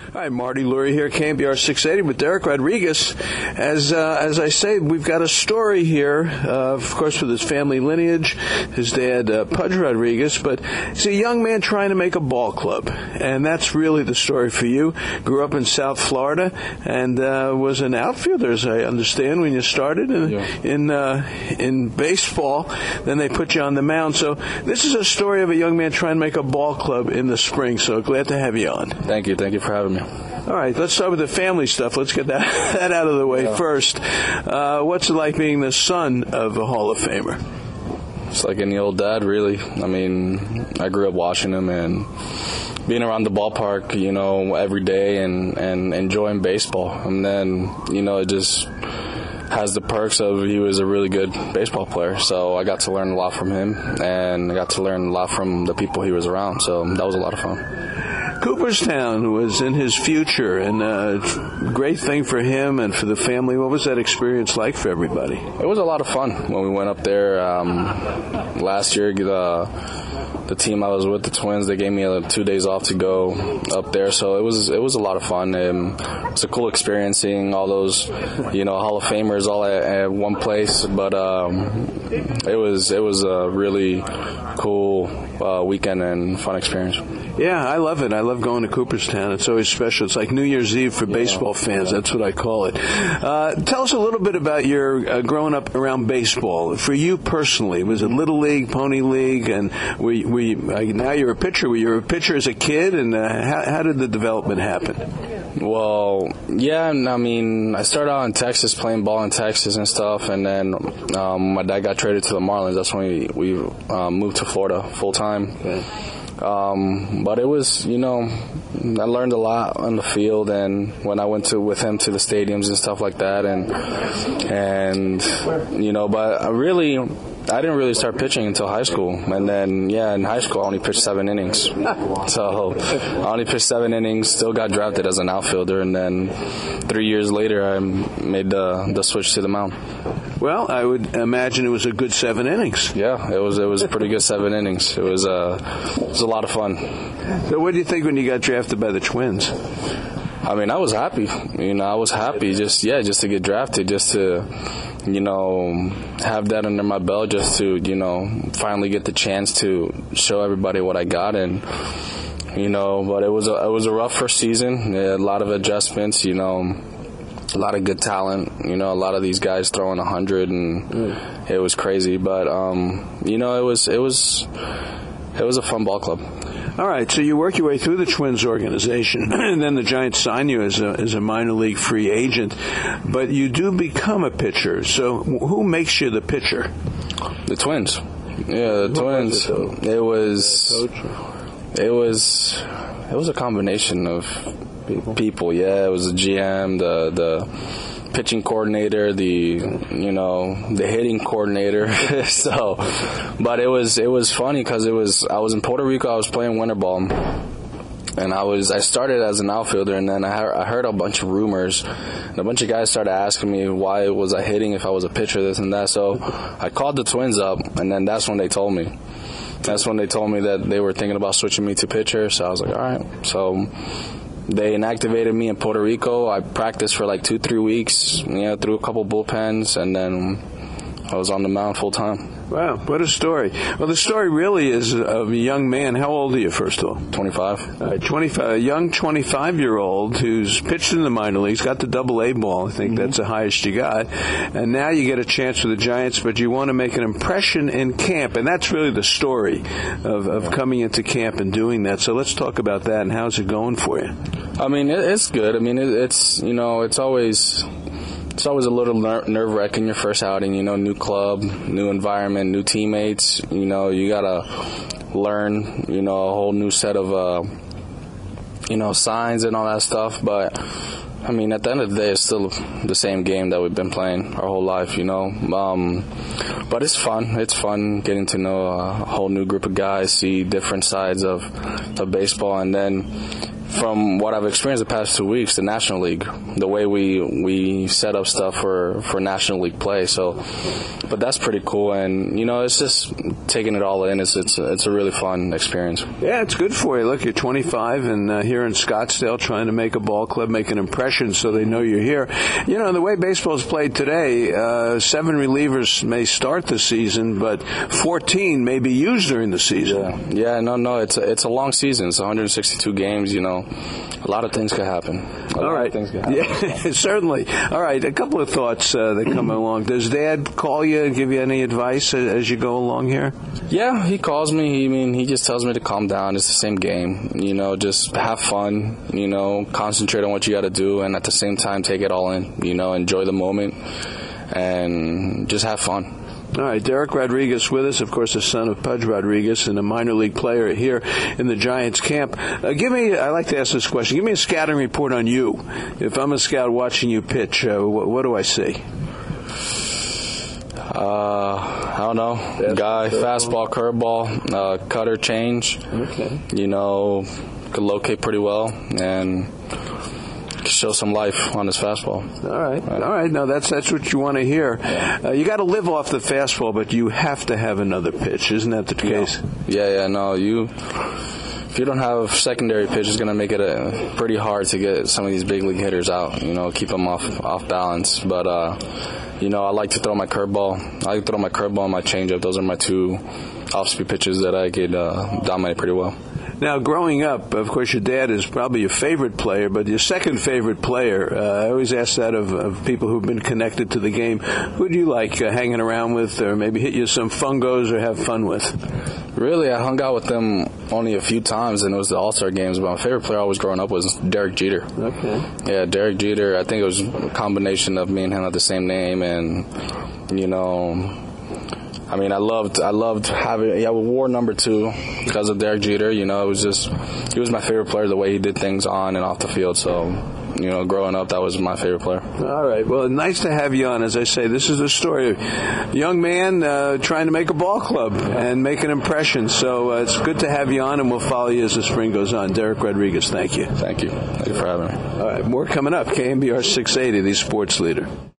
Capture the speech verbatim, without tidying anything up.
Hi, Marty Lurie here, K M B R six eighty with Derek Rodriguez. As uh, as I say, we've got a story here, uh, of course, with his family lineage, his dad, uh, Pudge Rodriguez, but he's a young man trying to make a ball club, and that's really the story for you. Grew up in South Florida and uh, was an outfielder, as I understand, when you started in yeah. in, uh, in baseball. Then they put you on the mound. So this is a story of a young man trying to make a ball club in the spring, so glad to have you on. Thank you. Thank you for having me. All right, let's start with the family stuff. Let's get that, that out of the way yeah. first. Uh, what's it like being the son of a Hall of Famer? It's like any old dad, really. I mean, I grew up watching him and being around the ballpark, you know, every day and, and enjoying baseball. And then, you know, it just has the perks of he was a really good baseball player. So I got to learn a lot from him, and I got to learn a lot from the people he was around. So that was a lot of fun. Cooperstown was in his future, and a great thing for him and for the family. What was that experience like for everybody? It was a lot of fun when we went up there um, last year. The, the team I was with, the Twins, they gave me uh, two days off to go up there, so it was it was a lot of fun. And it was a cool experience seeing all those, you know, Hall of Famers all at, at one place. But um, it was it was a really cool uh, weekend and fun experience. Yeah, I love it. I love going to Cooperstown. It's always special. It's like New Year's Eve for baseball fans. That's what I call it. Uh, tell us a little bit about your uh, growing up around baseball. For you personally, was it Little League, Pony League, and were you, were you, uh, now you're a pitcher. Were you a pitcher as a kid, and uh, how, how did the development happen? Well, yeah, I mean, I started out in Texas, playing ball in Texas and stuff, and then um, my dad got traded to the Marlins. That's when we, we um, moved to Florida full time. Okay. Um, but it was, you know, I learned a lot on the field, and when I went to with him to the stadiums and stuff like that, and and you know, but I really, I didn't really start pitching until high school, and then yeah, in high school I only pitched seven innings, so I only pitched seven innings. Still got drafted as an outfielder, and then three years later I made the the switch to the mound. Well, I would imagine it was a good seven innings. Yeah, it was. It was a pretty good seven innings. It was a, uh, it was a lot of fun. So, what do you think when you got drafted by the Twins? I mean, I was happy. You know, I was happy. Just yeah, just to get drafted, just to, you know, have that under my belt, just to, you know, finally get the chance to show everybody what I got. And you know, but it was a, it was a rough first season. A lot of adjustments. You know. A lot of good talent, you know, a lot of these guys throwing a hundred, and mm. it was crazy. But, um, you know, it was it was it was a fun ball club. All right, so you work your way through the Twins organization, and then the Giants sign you as a, as a minor league free agent. But you do become a pitcher. So who makes you the pitcher? The Twins. Yeah, the Twins. Was it, it was it was it was a combination of people. People, yeah. It was the G M, the the pitching coordinator, the you know the hitting coordinator. So, but it was it was funny because it was I was in Puerto Rico. I was playing winter ball, and I was I started as an outfielder, and then I heard, I heard a bunch of rumors, and a bunch of guys started asking me why was I hitting if I was a pitcher, this and that. So I called the Twins up, and then that's when they told me. That's when they told me that they were thinking about switching me to pitcher. So I was like, all right. So they inactivated me in Puerto Rico. I practiced for like two, three weeks, you know, threw a couple bullpens, and then I was on the mound full time. Wow, what a story. Well, the story really is of a young man. How old are you, first of all? twenty-five. Uh, twenty-five. A young twenty-five-year-old who's pitched in the minor leagues, got the double A ball. I think mm-hmm. that's the highest you got. And now you get a chance for the Giants, but you want to make an impression in camp. And that's really the story of, of coming into camp and doing that. So let's talk about that, and how's it going for you? I mean, it, it's good. I mean, it, it's, you know, it's always... It's always a little ner- nerve-wracking your first outing, you know, new club, new environment, new teammates. You know, you got to learn, you know, a whole new set of, uh, you know, signs and all that stuff. But, I mean, at the end of the day, it's still the same game that we've been playing our whole life, you know. Um, but it's fun. It's fun getting to know a whole new group of guys, see different sides of, of baseball, and then from what I've experienced the past two weeks, the National League, the way we we set up stuff for, for National League play. So, but that's pretty cool, and you know, it's just taking it all in. It's it's it's a really fun experience. Yeah, it's good for you. Look, you're twenty-five, and uh, here in Scottsdale, trying to make a ball club, make an impression, so they know you're here. You know, the way baseball's played today, uh, seven relievers may start the season, but fourteen may be used during the season. Yeah, yeah, no, no, it's a, it's a long season. It's one hundred sixty-two games. You know, a lot of things could happen. A All lot right, of things could happen. Yeah, certainly. All right, a couple of thoughts uh, that come along. Does Dad call you and give you any advice as you go along here? Yeah, he calls me. He, I mean, he just tells me to calm down. It's the same game. You know, just have fun. You know, concentrate on what you got to do, and at the same time, take it all in. You know, enjoy the moment, and just have fun. All right, Derek Rodriguez with us, of course, the son of Pudge Rodriguez and a minor league player here in the Giants camp. Uh, give me, I like to ask this question, give me a scouting report on you. If I'm a scout watching you pitch, uh, what, what do I see? Uh, I don't know. Fastball, Guy, fastball, curveball, uh, cutter, change. Okay. You know, could locate pretty well and show some life on his fastball. All right, all right. No, that's that's what you want to hear. Uh, you got to live off the fastball, but you have to have another pitch, isn't that the case? Yeah, yeah. No, you. If you don't have secondary pitch, it's going to make it a, pretty hard to get some of these big league hitters out. You know, keep them off off balance. But uh, you know, I like to throw my curveball. I like to throw my curveball and my changeup. Those are my two off-speed pitches that I could uh, dominate pretty well. Now, growing up, of course, your dad is probably your favorite player, but your second favorite player, uh, I always ask that of, of people who've been connected to the game. Who do you like uh, hanging around with, or maybe hit you some fungos or have fun with? Really, I hung out with them only a few times, and it was the All-Star games, but my favorite player always growing up was Derek Jeter. Okay. Yeah, Derek Jeter. I think it was a combination of me and him had the same name, and, you know... I mean, I loved, I loved having, yeah, war number two because of Derek Jeter. You know, it was just, he was my favorite player, the way he did things on and off the field. So, you know, growing up, that was my favorite player. All right. Well, nice to have you on. As I say, this is the story of a young man uh, trying to make a ball club and make an impression. So uh, it's good to have you on, and we'll follow you as the spring goes on. Derek Rodriguez, thank you. Thank you. Thank you for having me. All right. More coming up. K M B R six eighty, the sports leader.